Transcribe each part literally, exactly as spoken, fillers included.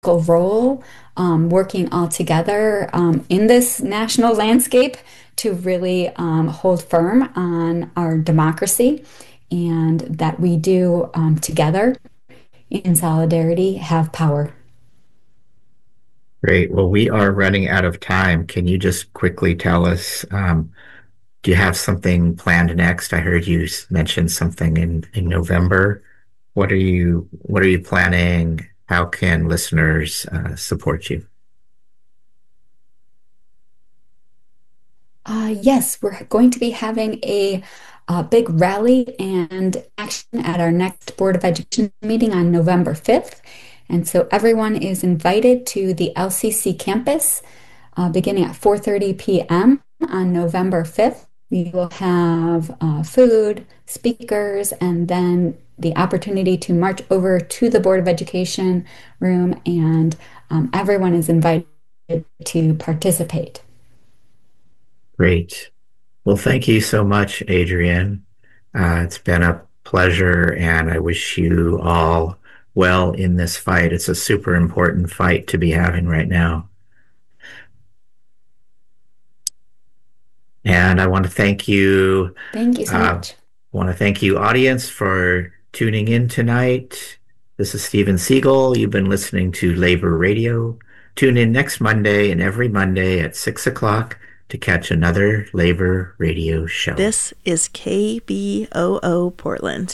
role, um, working all together um, in this national landscape to really um, hold firm on our democracy and that we do um, together in solidarity have power. Great. Well, we are running out of time. Can you just quickly tell us, um, do you have something planned next? I heard you s- mention something in, in November. What are you what are you planning? How can listeners uh, support you? Uh, yes, we're going to be having a, uh big rally and action at our next Board of Education meeting on November fifth. And so everyone is invited to the L C C campus uh, beginning at four thirty p m on November fifth. We will have uh, food, speakers, and then the opportunity to march over to the Board of Education room, and um, everyone is invited to participate. Great. Well, thank you so much, Adrienne. Uh, it's been a pleasure, and I wish you all well in this fight. It's a super important fight to be having right now. And I want to thank you, Thank you so uh, much. want to thank you, audience, for tuning in tonight. This is Stephen Siegel. You've been listening to Labor Radio. Tune in next Monday and every Monday at six o'clock to catch another Labor Radio show. This is K B O O Portland.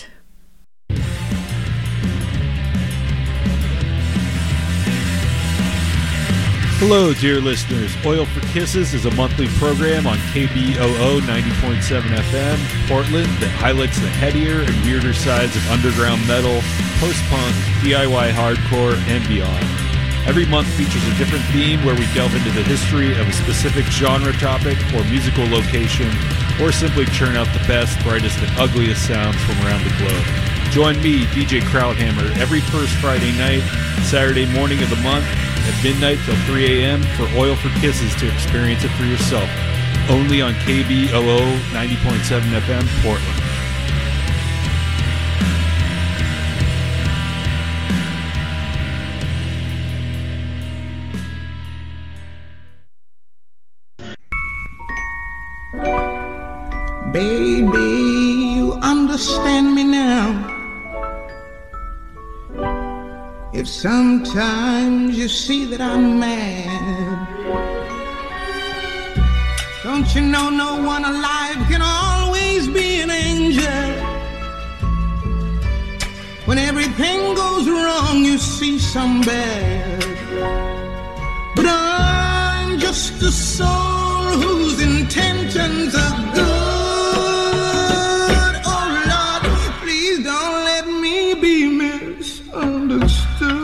Hello, dear listeners. Oil for Kisses is a monthly program on K B O O ninety point seven F M, Portland, that highlights the headier and weirder sides of underground metal, post-punk, D I Y hardcore, and beyond. Every month features a different theme where we delve into the history of a specific genre topic or musical location, or simply churn out the best, brightest, and ugliest sounds from around the globe. Join me, D J Krauthammer, every first Friday night, Saturday morning of the month, at midnight till three a m for Oil for Kisses to experience it for yourself. Only on K B O O ninety point seven F M, Portland. Baby, you understand me now. If sometimes you see that I'm mad, don't you know no one alive can always be an angel? When everything goes wrong, you see some bad. But I'm just a soul whose intentions are good. Oh Lord, please don't let me be misunderstood.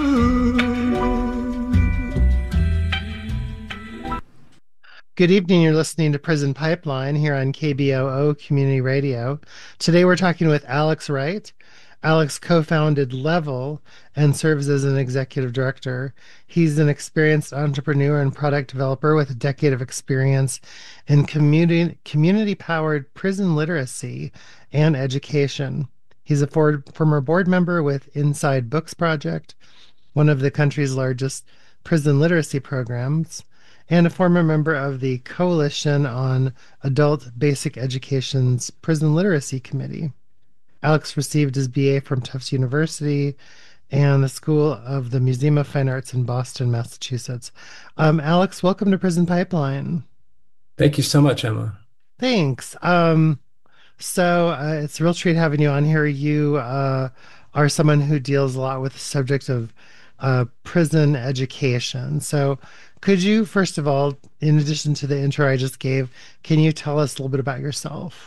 Good evening. You're listening to Prison Pipeline here on K B O O Community Radio. Today we're talking with Alex Wright. Alex co-founded Level and serves as an executive director. He's an experienced entrepreneur and product developer with a decade of experience in community community-powered prison literacy and education. He's a for, former board member with Inside Books Project, one of the country's largest prison literacy programs, and a former member of the Coalition on Adult Basic Education's Prison Literacy Committee. Alex received his B A from Tufts University and the School of the Museum of Fine Arts in Boston, Massachusetts. Um, Alex, welcome to Prison Pipeline. Thank you so much, Emma. Thanks. Um, so uh, it's a real treat having you on here. You uh, are someone who deals a lot with the subject of uh, prison education. So could you, first of all, in addition to the intro I just gave, can you tell us a little bit about yourself?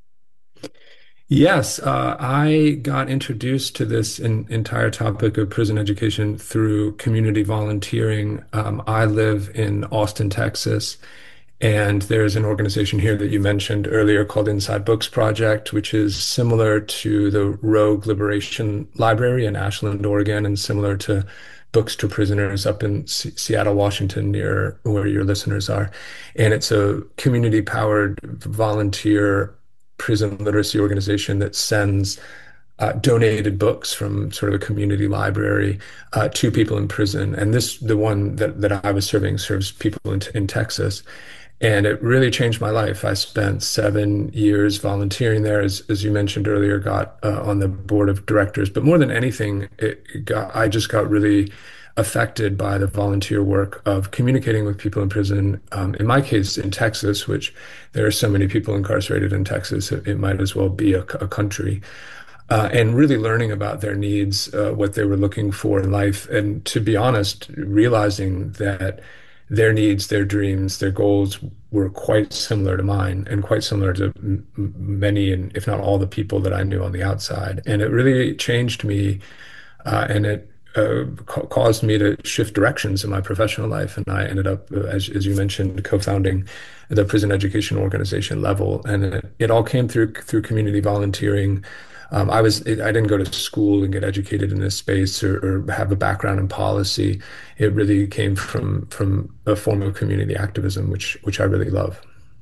Yes, uh, I got introduced to this in, entire topic of prison education through community volunteering. Um, I live in Austin, Texas, and there's an organization here that you mentioned earlier called Inside Books Project, which is similar to the Rogue Liberation Library in Ashland, Oregon, and similar to Books to Prisoners up in S Seattle, Washington, near where your listeners are. And it's a community-powered volunteer prison literacy organization that sends uh, donated books from sort of a community library uh, to people in prison. And this, the one that, that I was serving, serves people in, in Texas. And it really changed my life. I spent seven years volunteering there, as, as you mentioned earlier, got uh, on the board of directors. But more than anything, it got, I just got really affected by the volunteer work of communicating with people in prison. Um, in my case, in Texas, which there are so many people incarcerated in Texas, it, it might as well be a, a country. Uh, and really learning about their needs, uh, what they were looking for in life. And to be honest, realizing that their needs, their dreams, their goals were quite similar to mine and quite similar to m many, and if not all, the people that I knew on the outside. And it really changed me, uh, and it uh, ca caused me to shift directions in my professional life. And I ended up, uh, as, as you mentioned, co-founding the prison education organization Level. And it, it all came through through community volunteering. Um, I was I didn't go to school and get educated in this space or, or have a background in policy. It really came from from a form of community activism, which which I really love.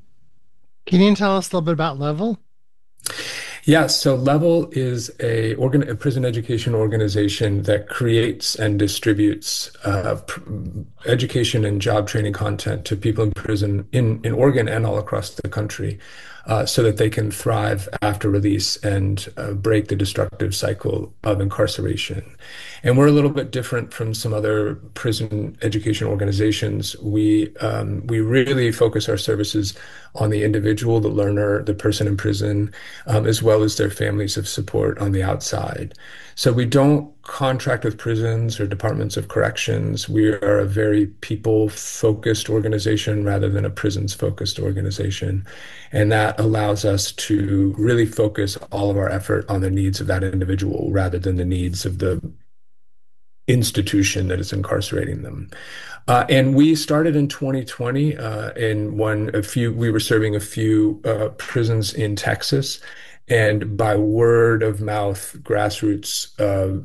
Can you tell us a little bit about Level? Yes, so Level is a, organ, a prison education organization that creates and distributes uh, education and job training content to people in prison in, in Oregon and all across the country, uh, so that they can thrive after release and uh, break the destructive cycle of incarceration. And we're a little bit different from some other prison education organizations. We um, we really focus our services on the individual, the learner, the person in prison, um, as well as their families of support on the outside. So we don't contract with prisons or departments of corrections. We are a very people-focused organization rather than a prisons-focused organization. And that allows us to really focus all of our effort on the needs of that individual rather than the needs of the institution that is incarcerating them. Uh, and we started in twenty twenty uh, in one, a few, we were serving a few uh, prisons in Texas. And by word of mouth, grassroots uh,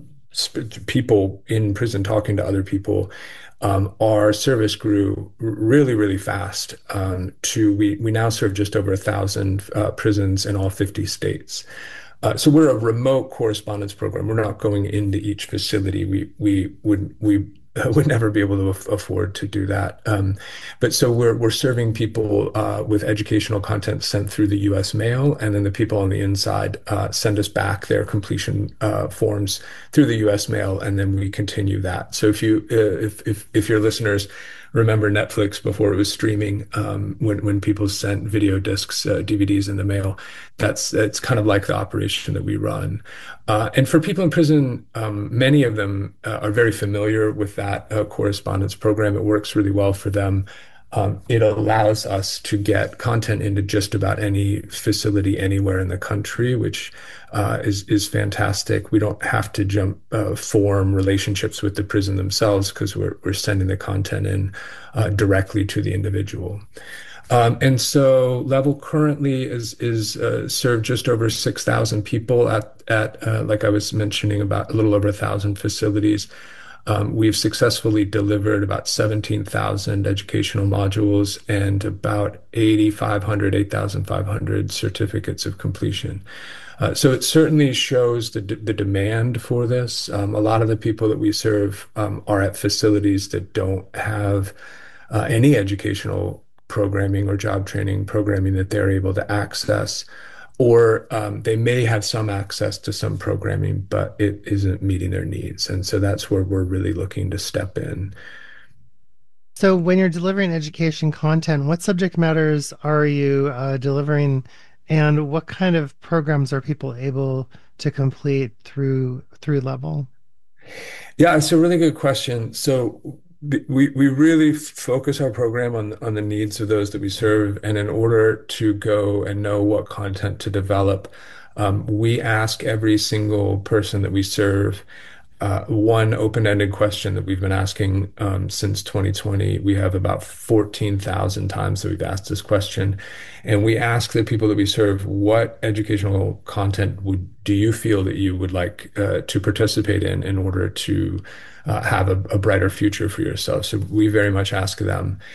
people in prison talking to other people, um, our service grew really, really fast. Um, to we we now serve just over a thousand uh, prisons in all fifty states. Uh, so we're a remote correspondence program. We're not going into each facility. We we would we would never be able to af afford to do that. Um, but so we're we're serving people uh, with educational content sent through the U S mail, and then the people on the inside uh, send us back their completion uh, forms through the U S mail, and then we continue that. So if you uh, if if if your listeners remember Netflix before it was streaming, um, when when people sent video discs, uh, D V Ds in the mail, that's that's kind of like the operation that we run. Uh, and for people in prison, um, many of them uh, are very familiar with that uh, correspondence program. It works really well for them. Um, it allows us to get content into just about any facility anywhere in the country, which uh, is is fantastic. We don't have to jump uh, form relationships with the prison themselves because we're we're sending the content in uh, directly to the individual. Um, and so Level currently is is uh, served just over six thousand people at at uh, like I was mentioning, about a little over a thousand facilities. Um, we've successfully delivered about seventeen thousand educational modules and about eighty-five hundred, eight thousand five hundred certificates of completion. Uh, so it certainly shows the, the demand for this. Um, a lot of the people that we serve um, are at facilities that don't have uh, any educational programming or job training programming that they're able to access. Or um, they may have some access to some programming, but it isn't meeting their needs. And so that's where we're really looking to step in. So when you're delivering education content, what subject matters are you uh, delivering, and what kind of programs are people able to complete through through Level? Yeah, it's a really good question. So we we really focus our program on on the needs of those that we serve, and in order to go and know what content to develop, um, we ask every single person that we serve uh, one open-ended question that we've been asking um, since twenty twenty. We have about fourteen thousand times that we've asked this question, and we ask the people that we serve, what educational content would do you feel that you would like uh, to participate in in order to Uh, have a, a brighter future for yourself. So we very much ask them.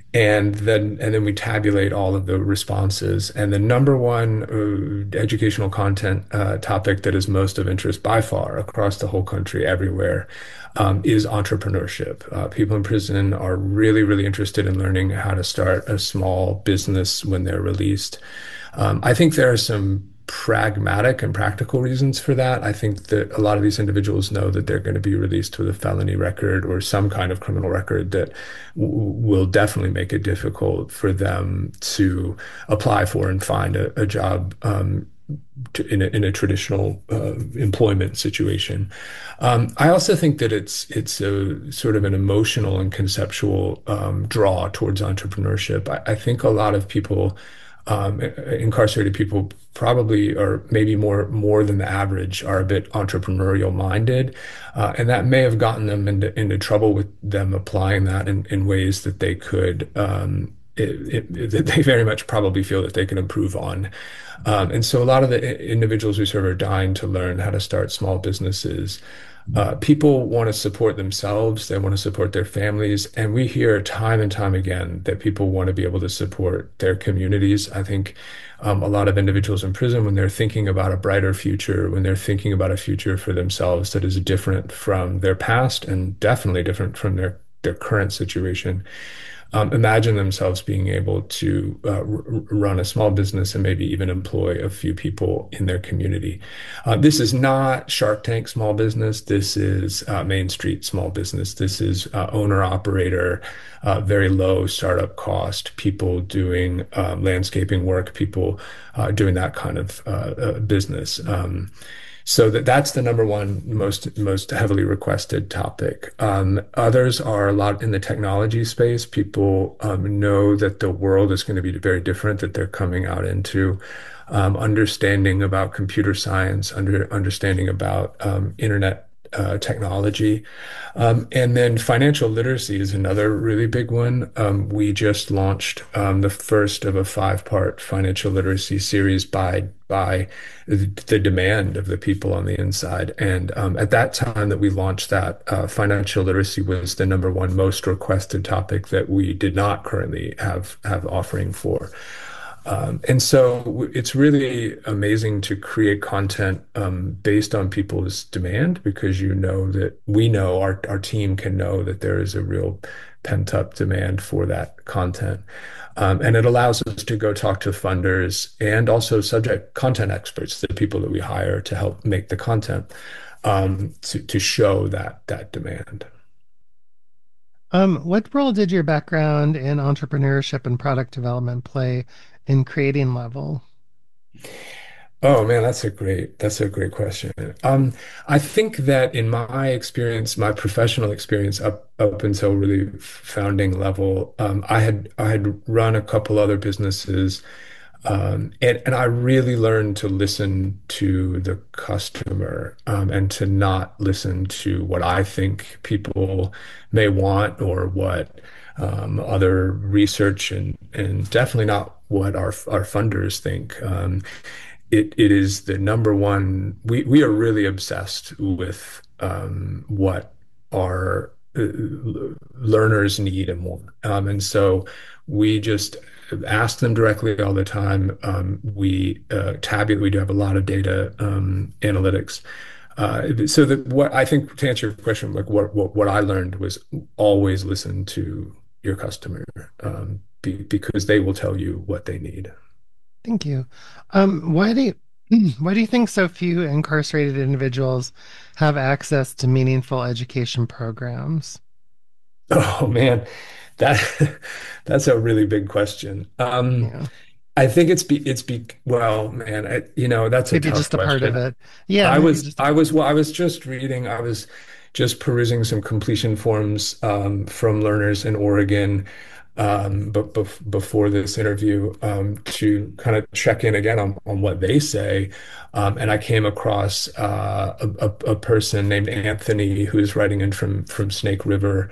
And then and then we tabulate all of the responses. And the number one uh, educational content uh, topic that is most of interest by far across the whole country, everywhere, um, is entrepreneurship. Uh, people in prison are really, really interested in learning how to start a small business when they're released. Um, I think there are some pragmatic and practical reasons for that. I think that a lot of these individuals know that they're going to be released with a felony record or some kind of criminal record that w will definitely make it difficult for them to apply for and find a, a job um, to, in, a, in a traditional uh, employment situation. Um, I also think that it's it's a sort of an emotional and conceptual um, draw towards entrepreneurship. I, I think a lot of people um, incarcerated people probably, or maybe more more than the average, are a bit entrepreneurial minded, uh, and that may have gotten them into into trouble with them applying that in, in ways that they could. Um, it, it, that they very much probably feel that they can improve on. Um, and so a lot of the individuals we serve are dying to learn how to start small businesses. Uh, people want to support themselves, they want to support their families, and we hear time and time again that people want to be able to support their communities. I think um, a lot of individuals in prison, when they're thinking about a brighter future, when they're thinking about a future for themselves that is different from their past and definitely different from their, their current situation, Um, imagine themselves being able to uh, run a small business and maybe even employ a few people in their community. Uh, this is not Shark Tank small business. This is uh, Main Street small business. This is uh, owner operator, uh, very low startup cost, people doing uh, landscaping work, people uh, doing that kind of uh, uh, business. Um, So that that's the number one most most heavily requested topic. Um, others are a lot in the technology space. People um, know that the world is going to be very different that they're coming out into. Um, understanding about computer science, under understanding about um, internet uh, technology, um, and then financial literacy is another really big one. Um, we just launched um, the first of a five-part financial literacy series by by the demand of the people on the inside. And um, at that time that we launched that, uh, financial literacy was the number one most requested topic that we did not currently have have offering for. Um, and so it's really amazing to create content um, based on people's demand, because you know that we know our, our team can know that there is a real pent up demand for that content. Um, and it allows us to go talk to funders and also subject content experts, the people that we hire to help make the content, um, to, to show that that demand. Um, what role did your background in entrepreneurship and product development play in creating Level? Oh man, that's a great that's a great question. Um, I think that in my experience, my professional experience up up until really founding Level, um, I had I had run a couple other businesses, um, and and I really learned to listen to the customer, um, and to not listen to what I think people may want or what um, other research and and definitely not what our our funders think. Um, it it is the number one. We we are really obsessed with um, what our uh, learners need and want, um, and so we just ask them directly all the time. Um, we uh, tabulate. We do have a lot of data um, analytics. Uh, so that what I think, to answer your question, like what what what I learned was always listen to your customer, um, be, because they will tell you what they need. Thank you. Um, why do you, why do you think so few incarcerated individuals have access to meaningful education programs? Oh man, that that's a really big question. Um, Yeah, I think it's be it's be well, man, I, you know, that's a maybe tough just a part of question. it. Yeah, I maybe was just a I part. was well, I was just reading, I was just perusing some completion forms um, from learners in Oregon, um, but bef before this interview, um, to kind of check in again on, on what they say. Um, and I came across uh, a, a, a person named Anthony who's writing in from from Snake River.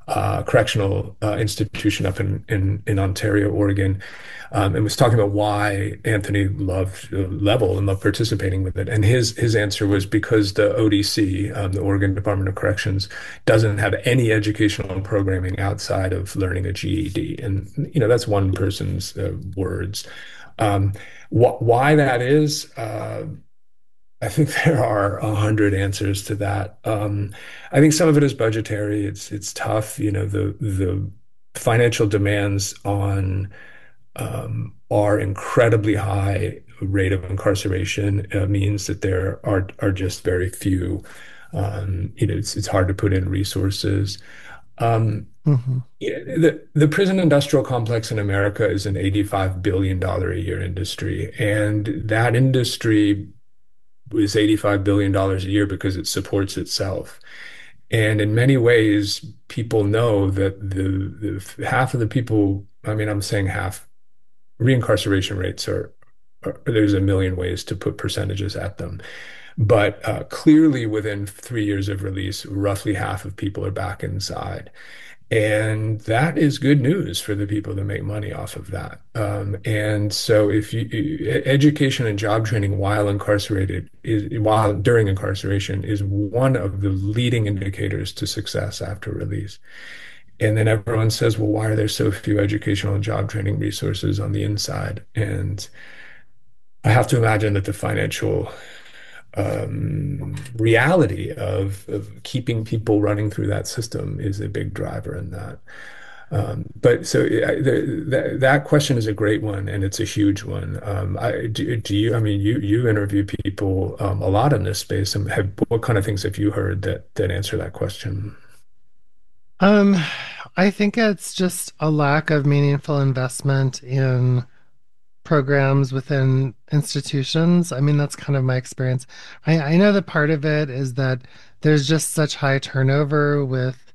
uh, correctional uh, institution up in, in, in Ontario, Oregon, um, and was talking about why Anthony loved uh, Level and loved participating with it. And his his answer was because the O D C, um, the Oregon Department of Corrections, doesn't have any educational programming outside of learning a G E D. And, you know, that's one person's uh, words. Um, wh why that is, uh, I think there are a hundred answers to that. Um, I think some of it is budgetary. It's it's tough. You know, the the financial demands on um, our incredibly high rate of incarceration uh, means that there are are just very few. Um, you know, it's it's hard to put in resources. Um, Hmm. yeah, the the prison industrial complex in America is an eighty-five billion dollar a year industry, and that industry is eighty-five billion dollars a year because it supports itself. And in many ways, people know that the, the half of the people, I mean, I'm saying half, reincarceration rates are, are there's a million ways to put percentages at them. But uh, clearly, within three years of release, roughly half of people are back inside. And that is good news for the people that make money off of that. Um, and so if you, e- education and job training while incarcerated is while during incarceration is one of the leading indicators to success after release. And then everyone says, well, why are there so few educational and job training resources on the inside? And I have to imagine that the financial um, reality of, of keeping people running through that system is a big driver in that. Um, but so I, the, that that question is a great one, and it's a huge one. Um, I, do, do you? I mean, you you interview people um, a lot in this space, and have what kind of things have you heard that that answer that question? Um, I think it's just a lack of meaningful investment in programs within institutions. I mean, that's kind of my experience. I, I know that part of it is that there's just such high turnover with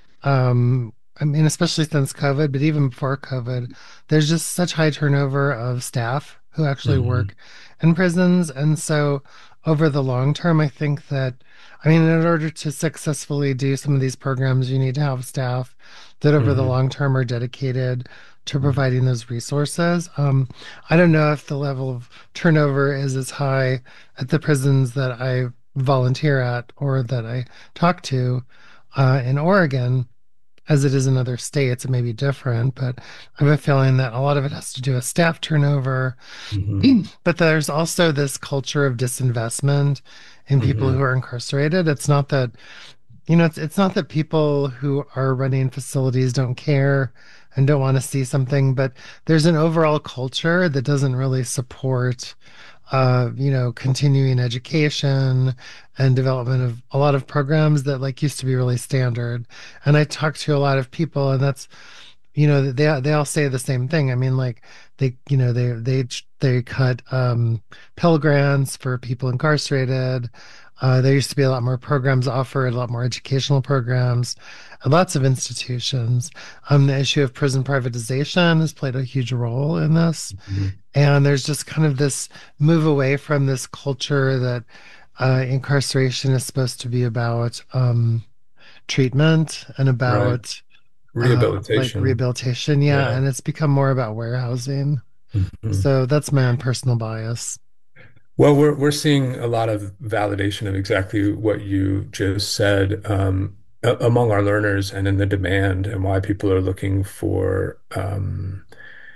um, I mean, especially since COVID, but even before COVID, there's just such high turnover of staff who actually Hmm. work in prisons. And so over the long term, I think that, I mean, in order to successfully do some of these programs, you need to have staff that over the Hmm. long term are dedicated to providing those resources. Um, I don't know if the level of turnover is as high at the prisons that I volunteer at or that I talk to uh, in Oregon as it is in other states. It may be different, but I have a feeling that a lot of it has to do with staff turnover. Hmm. But there's also this culture of disinvestment in people Hmm. who are incarcerated. It's not that, you know, it's it's not that people who are running facilities don't care and don't want to see something, but there's an overall culture that doesn't really support uh, you know, continuing education and development of a lot of programs that like used to be really standard. And I talked to a lot of people, and that's, you know, they they all say the same thing. I mean, like they, you know, they they they cut um, Pell Grants for people incarcerated. Uh, there used to be a lot more programs offered, a lot more educational programs, at lots of institutions. Um, the issue of prison privatization has played a huge role in this. Hmm. And there's just kind of this move away from this culture that uh, incarceration is supposed to be about um, treatment and Right. about uh, like Rehabilitation. rehabilitation. Yeah. Yeah. And it's become more about warehousing. Mhm. So that's my own personal bias. Well, we're we're seeing a lot of validation of exactly what you just said um, a- among our learners and in the demand and why people are looking for um,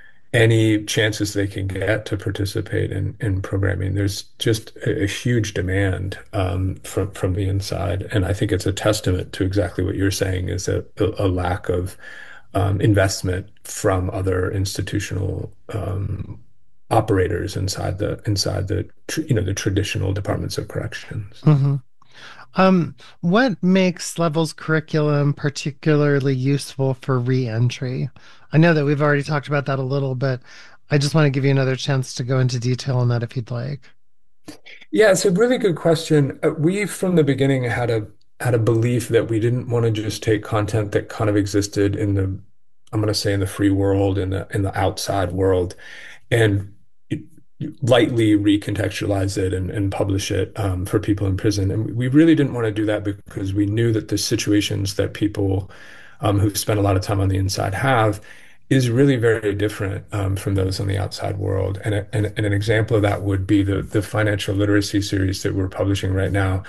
any chances they can get to participate in in programming. There's just a, a huge demand um, from from the inside, and I think it's a testament to exactly what you're saying is a, a, a lack of um, investment from other institutional um, operators inside the inside the tr- you know the traditional departments of corrections. Hmm. Um, what makes Levels curriculum particularly useful for reentry? I know that we've already talked about that a little, but I just want to give you another chance to go into detail on that if you'd like. Yeah, it's a really good question. Uh, we from the beginning had a had a belief that we didn't want to just take content that kind of existed in the I'm going to say in the free world in the in the outside world and lightly recontextualize it and, and publish it um, for people in prison. And we really didn't want to do that because we knew that the situations that people um, who've spent a lot of time on the inside have, is really very different um, from those on the outside world. And, a, and, and an example of that would be the the financial literacy series that we're publishing right now.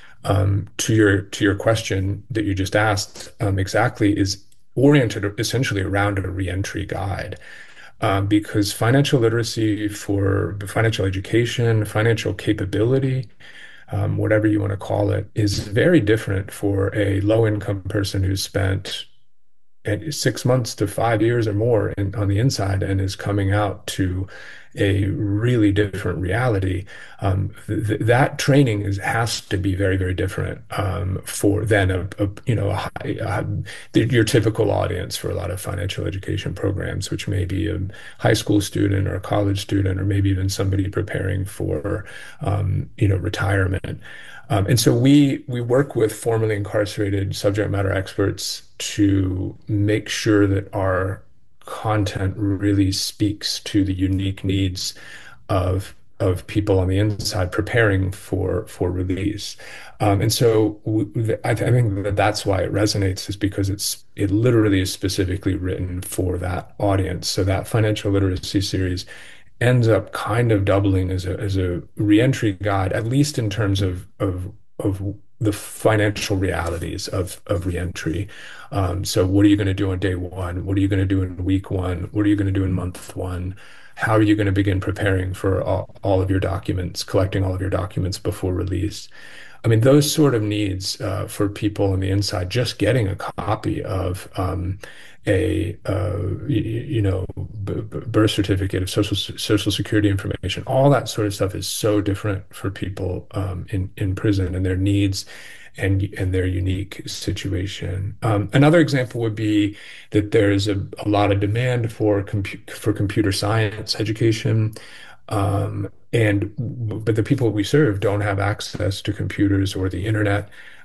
Um, to your to your question that you just asked, um, exactly is oriented essentially around a reentry guide. Um, because financial literacy for financial education, financial capability, um, whatever you want to call it, is very different for a low income person who's spent at six months to five years or more in, on the inside and is coming out to a really different reality. Um, th that training is has to be very, very different um, for than a, a you know a high, a, the, your typical audience for a lot of financial education programs, which may be a high school student or a college student, or maybe even somebody preparing for um, you know retirement. Um, and so we we work with formerly incarcerated subject matter experts to make sure that our content really speaks to the unique needs of of people on the inside preparing for for release. Um, and so w- I, th I think that that's why it resonates, is because it's it literally is specifically written for that audience. So that financial literacy series ends up kind of doubling as a as a reentry guide, at least in terms of of of the financial realities of of reentry. Um, so what are you going to do on day one? What are you going to do in week one? What are you going to do in month one? How are you going to begin preparing for all, all of your documents, collecting all of your documents before release? I mean, those sort of needs uh, for people on the inside, just getting a copy of um, a uh, you, you know b b birth certificate, of social social security information, all that sort of stuff is so different for people um, in in prison and their needs and and their unique situation. Um, another example would be that there's a, a lot of demand for compu for computer science education. Um, and but the people we serve don't have access to computers or the internet.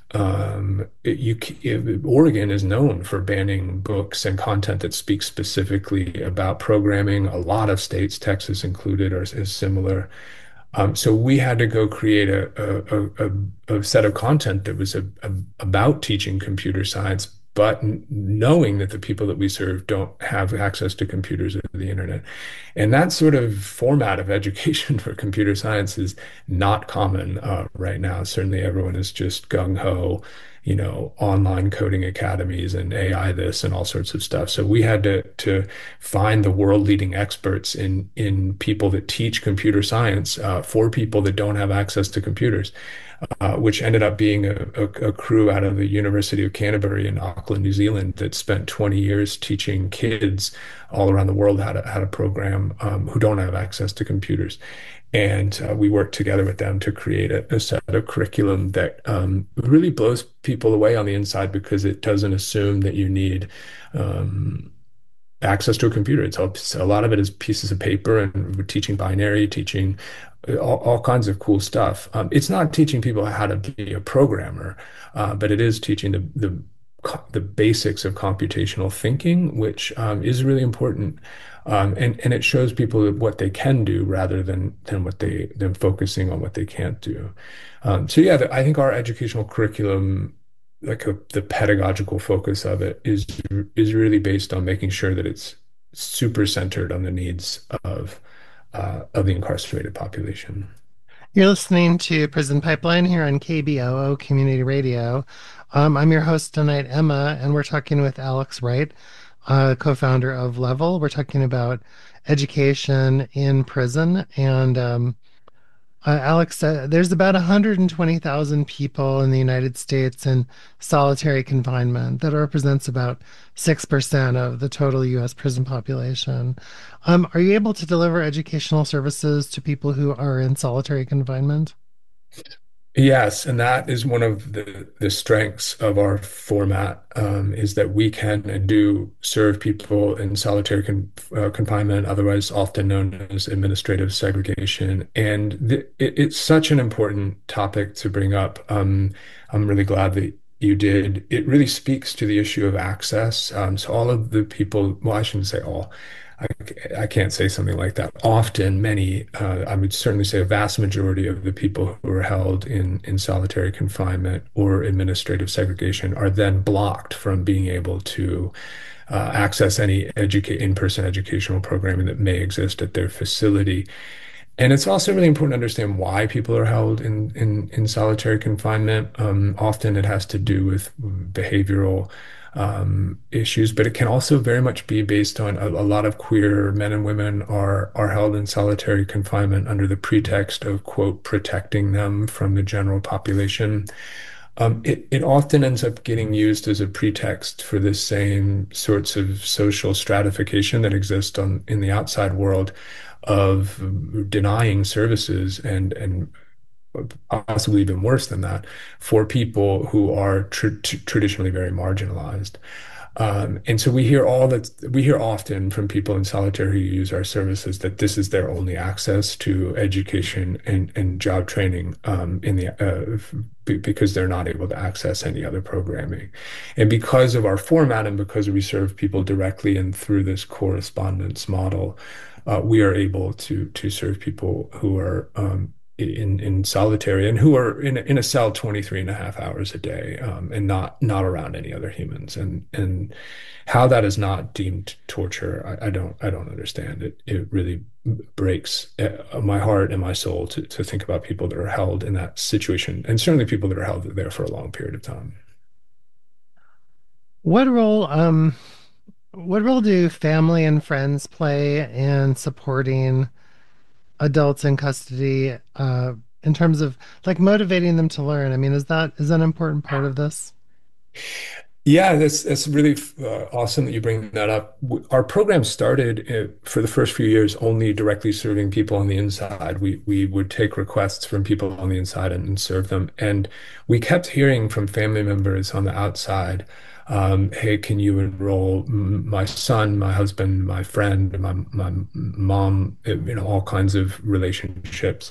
Um, it, you, it, Oregon is known for banning books and content that speaks specifically about programming. A lot of states, Texas included, are is similar. Um, so we had to go create a, a, a, a set of content that was a, a, about teaching computer science, but knowing that the people that we serve don't have access to computers or the internet. And that sort of format of education for computer science is not common uh, right now. Certainly everyone is just gung-ho, you know, online coding academies and A I this and all sorts of stuff. So we had to to find the world-leading experts in in people that teach computer science uh, for people that don't have access to computers. Uh, which ended up being a, a, a crew out of the University of Canterbury in Auckland, New Zealand, that spent twenty years teaching kids all around the world how to how to program um, who don't have access to computers. And uh, we worked together with them to create a, a set of curriculum that um, really blows people away on the inside, because it doesn't assume that you need um, access to a computer. It's all, a lot of it is pieces of paper, and we're teaching binary, teaching all, all kinds of cool stuff. Um, it's not teaching people how to be a programmer, uh, but it is teaching the, the the basics of computational thinking, which um, is really important. Um, and and it shows people what they can do rather than than what they than focusing on what they can't do. Um, so yeah, the, I think our educational curriculum, like a, the pedagogical focus of it, is is really based on making sure that it's super centered on the needs of uh, of the incarcerated population. You're listening to Prison Pipeline here on K B O O Community Radio. Um, I'm your host tonight, Emma, and we're talking with Alex Wright, uh, co-founder of Level. We're talking about education in prison. And um, uh, Alex, uh, there's about one hundred twenty thousand people in the United States in solitary confinement. That represents about six percent of the total U S prison population. Um, are you able to deliver educational services to people who are in solitary confinement? Yes, and that is one of the the strengths of our format, um, is that we can and do serve people in solitary con uh, confinement, otherwise often known as administrative segregation. And th it, it's such an important topic to bring up. Um, I'm really glad that you did, it really speaks to the issue of access. Um, so all of the people, well, I shouldn't say all. I, I can't say something like that. Often, many, uh, I would certainly say a vast majority of the people who are held in, in solitary confinement or administrative segregation are then blocked from being able to uh, access any educate in-person educational programming that may exist at their facility. And it's also really important to understand why people are held in in, in solitary confinement. Um, often it has to do with behavioral um, issues, but it can also very much be based on a, a lot of queer men and women are are held in solitary confinement under the pretext of, quote, protecting them from the general population. Um, it, it often ends up getting used as a pretext for the same sorts of social stratification that exist on in the outside world of denying services and and possibly even worse than that for people who are tr tr traditionally very marginalized. Um, and so we hear all that we hear often from people in solitary who use our services that this is their only access to education and, and job training um, in the uh, because they're not able to access any other programming. And because of our format and because we serve people directly and through this correspondence model, uh, we are able to to serve people who are um, in in solitary and who are in a, in a cell twenty-three and a half hours a day um, and not not around any other humans, and and how that is not deemed torture, I, I don't I don't understand it. It really breaks uh, my heart and my soul to to think about people that are held in that situation, and certainly people that are held there for a long period of time. What role um what role do family and friends play in supporting adults in custody uh, in terms of like motivating them to learn? I mean, is that is that an important part of this? Yeah, that's that's really uh, awesome that you bring that up. W- Our program started uh, for the first few years only directly serving people on the inside. We we would take requests from people on the inside and, and serve them. And we kept hearing from family members on the outside, um, "Hey, can you enroll m- my son, my husband, my friend, my my mom, uh, you know, all kinds of relationships."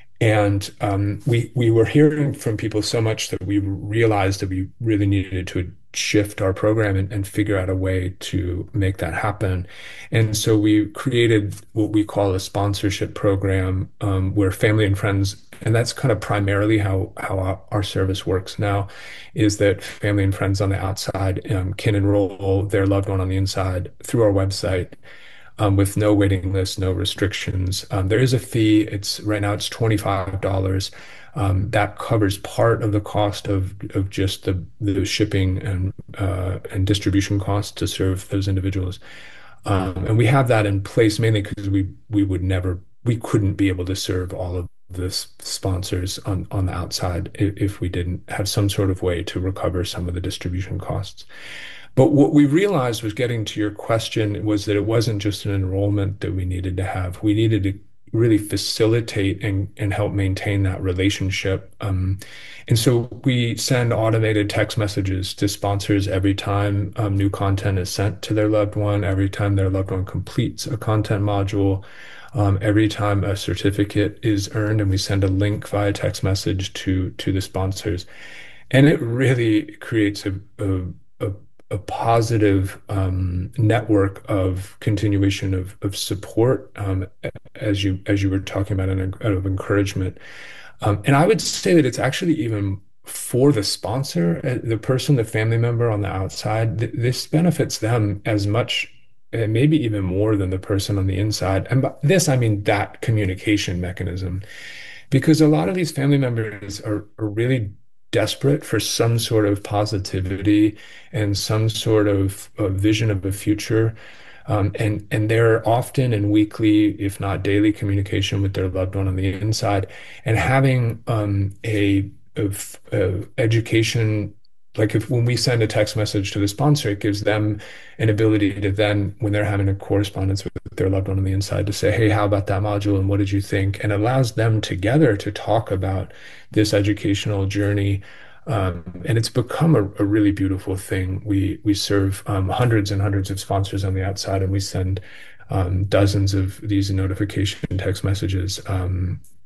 And um, we we were hearing from people so much that we realized that we really needed to shift our program and, and figure out a way to make that happen. And so we created what we call a sponsorship program um, where family and friends, and that's kind of primarily how how our, our service works now, is that family and friends on the outside um, can enroll their loved one on the inside through our website um, with no waiting list, no restrictions. Um, there is a fee. It's right now it's twenty-five dollars. Um, that covers part of the cost of of just the the shipping and uh, and distribution costs to serve those individuals. Um, and we have that in place mainly because we we would never we couldn't be able to serve all of the s- sponsors on on the outside if, if we didn't have some sort of way to recover some of the distribution costs. But what we realized was getting to your question was that it wasn't just an enrollment that we needed to have. We needed to really facilitate and, and help maintain that relationship. Um, and so we send automated text messages to sponsors every time um, new content is sent to their loved one, every time their loved one completes a content module, um, every time a certificate is earned, and we send a link via text message to to the sponsors. And it really creates a, a, a a positive um, network of continuation of, of support, um, as you as you were talking about, and of encouragement. Um, and I would say that it's actually even for the sponsor, uh, the person, the family member on the outside, th this benefits them as much, uh, maybe even more than the person on the inside. And by this, I mean that communication mechanism, because a lot of these family members are, are really desperate for some sort of positivity and some sort of, of vision of a future. Um, and and they're often in weekly, if not daily, communication with their loved one on the inside, and having um, a, a, a education. Like if when we send a text message to the sponsor, it gives them an ability to then, when they're having a correspondence with their loved one on the inside, to say, "Hey, how about that module? And what did you think?" And allows them together to talk about this educational journey. Um, and it's become a, a really beautiful thing. We we serve um, hundreds and hundreds of sponsors on the outside, and we send um, dozens of these notification text messages um,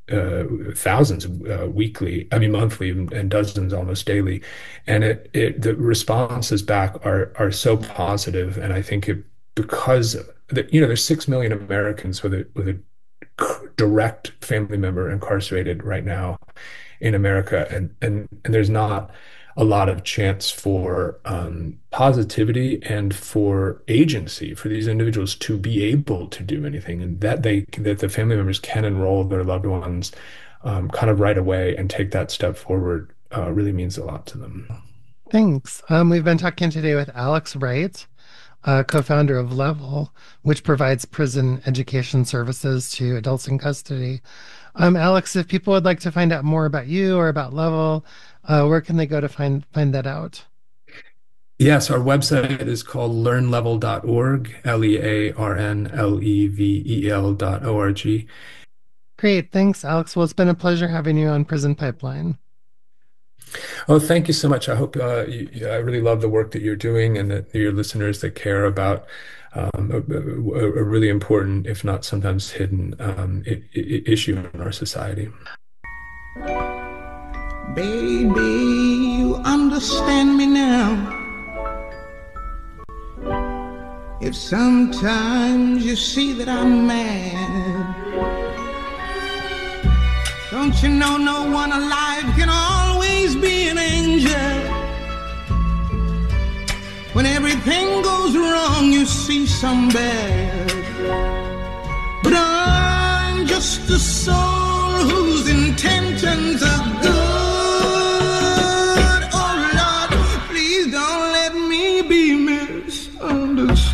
uh, thousands uh, weekly, I mean monthly, and dozens almost daily, and it, it the responses back are are so positive, and I think it because the, you know there's six million Americans with a with a direct family member incarcerated right now in America, and and and there's not a lot of chance for um, positivity and for agency for these individuals to be able to do anything, and that they that the family members can enroll their loved ones um, kind of right away and take that step forward uh, really means a lot to them. Thanks. Um, we've been talking today with Alex Wright, uh, co-founder of Level, which provides prison education services to adults in custody. Um, Alex, if people would like to find out more about you or about Level, uh, where can they go to find find that out? Yes, our website is called learn level dot org, L E A R N L E V E L dot O R G. Great. Thanks, Alex. Well, it's been a pleasure having you on Prison Pipeline. Oh, thank you so much. I hope uh, you, I really love the work that you're doing, and that your listeners that care about um, a, a, a really important, if not sometimes hidden, um, I- I- issue in our society. Baby, you understand me now. If sometimes you see that I'm mad, don't you know no one alive can always be an angel? When everything goes wrong, you see some bad. But I'm just a soul whose intentions are good. Oh Lord, please don't let me be misunderstood.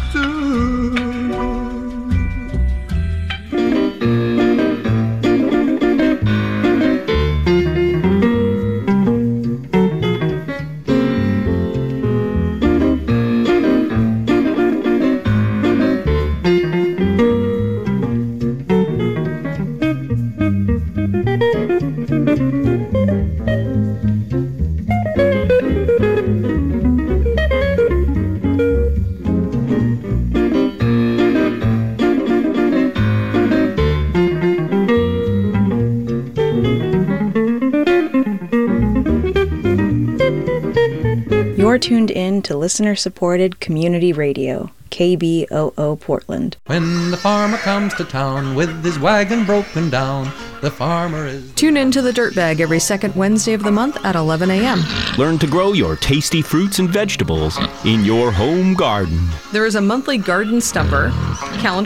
You're tuned in to listener-supported community radio, K B O O Portland. When the farmer comes to town with his wagon broken down, the farmer is... Tune in to The Dirtbag every second Wednesday of the month at eleven a.m. Learn to grow your tasty fruits and vegetables in your home garden. There is a monthly garden stumper, calendar